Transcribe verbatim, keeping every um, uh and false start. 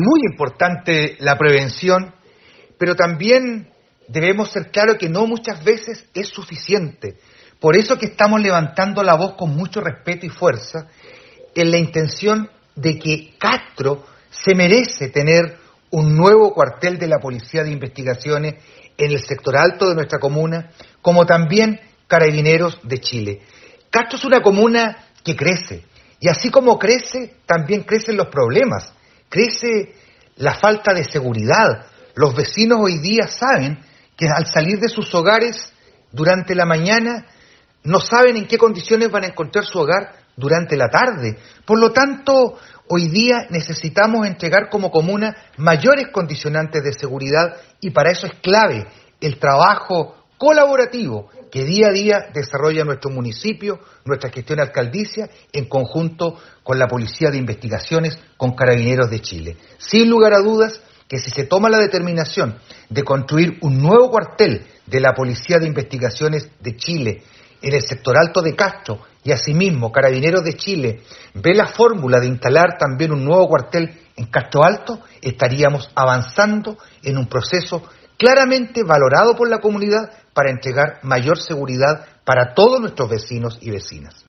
muy importante la prevención, pero también debemos ser claros que no muchas veces es suficiente. Por eso que estamos levantando la voz con mucho respeto y fuerza en la intención de que Castro se merece tener un nuevo cuartel de la Policía de Investigaciones en el sector alto de nuestra comuna, como también Carabineros de Chile. Castro es una comuna que crece, y así como crece, también crecen los problemas, crece la falta de seguridad. Los vecinos hoy día saben que al salir de sus hogares durante la mañana, no saben en qué condiciones van a encontrar su hogar durante la tarde. Por lo tanto, hoy día necesitamos entregar como comuna mayores condicionantes de seguridad y para eso es clave el trabajo colaborativo que día a día desarrolla nuestro municipio, nuestra gestión alcaldicia, en conjunto con la Policía de Investigaciones, con Carabineros de Chile. Sin lugar a dudas que si se toma la determinación de construir un nuevo cuartel de la Policía de Investigaciones de Chile en el sector alto de Castro, y asimismo Carabineros de Chile ve la fórmula de instalar también un nuevo cuartel en Castro Alto, estaríamos avanzando en un proceso claramente valorado por la comunidad para entregar mayor seguridad para todos nuestros vecinos y vecinas.